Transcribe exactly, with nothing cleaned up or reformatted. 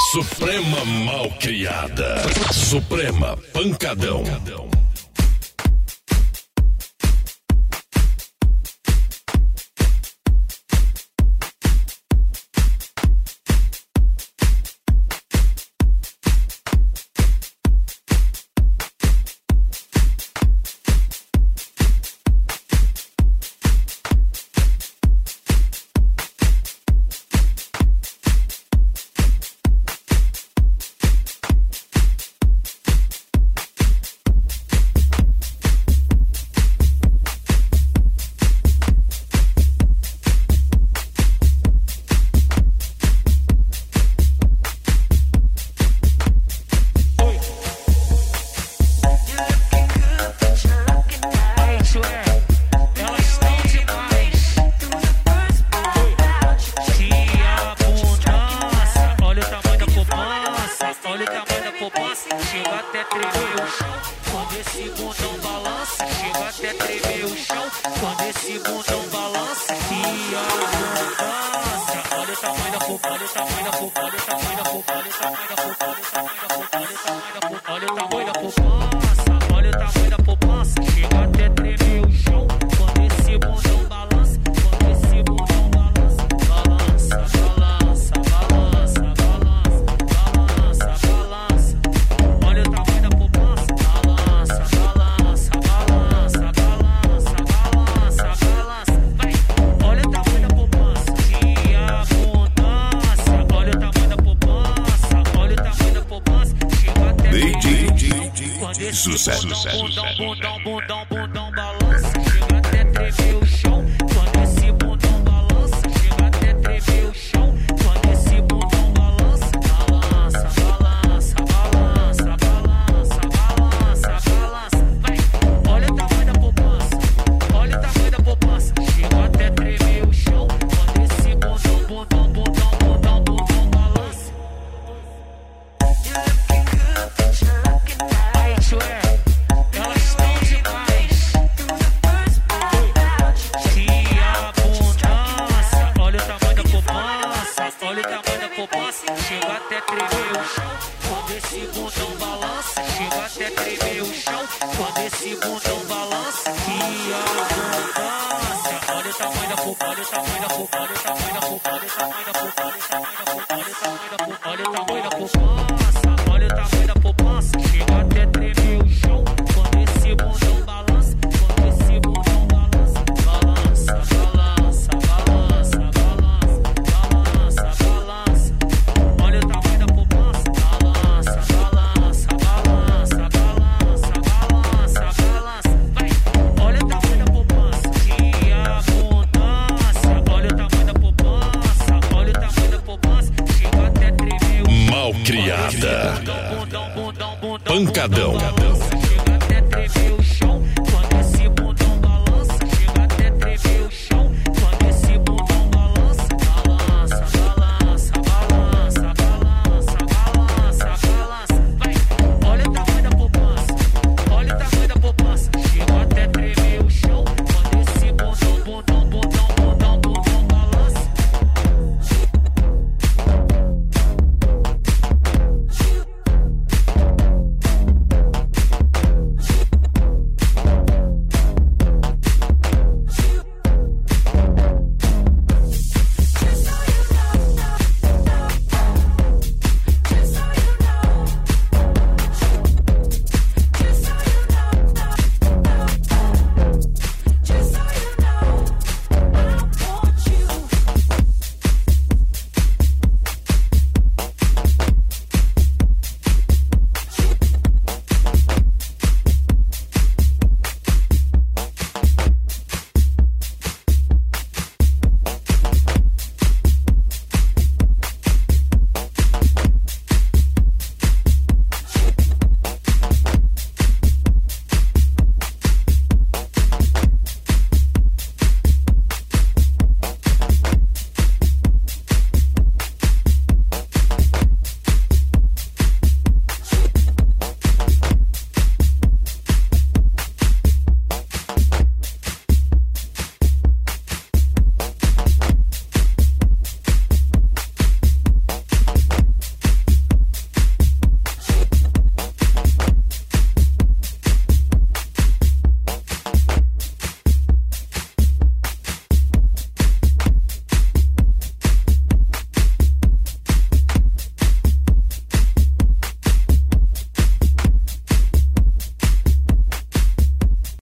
Suprema Malcriada. Suprema Pancadão. Sucesso, sucesso, bundão, bundão, bundão, balança, chega até tremer o chão. Quando esse bundão balança, chega até tremer o chão. Quando esse bundão balança, balança, balança, balança, balança, balança, balança, vai. Olha o tamanho da poupança, olha o tamanho da poupança, chega até tremer o chão. Quando esse bundão, bundão, bundão, bundão, bundão balança. Elas estão demais. Se abundância, olha o tamanho da poupança, olha o tamanho da poupança, chega até tremer o chão. Quando esse bundão balança, chega até tremer o chão. Quando esse bundão balança, que abundância. Olha o tamanho da poupança, olha o tamanho da poupança, olha o tamanho da poupança, olha o tamanho da poupança, olha o tamanho da poupança, olha o tamanho da poupança, olha o tamanho da poupança, chega até tremer o chão. Quando esse bundão balança, quando esse bundão balança, balança, balança, balança, balança, balança, balança. Olha o tamanho da poupança, balança, balança, balança, balança, balança, balança, vai. Olha o tamanho da poupança, que abundância. Olha o tamanho da poupança, olha o tamanho da poupança, chega até tremer o chão. Malcriada. Pancadão.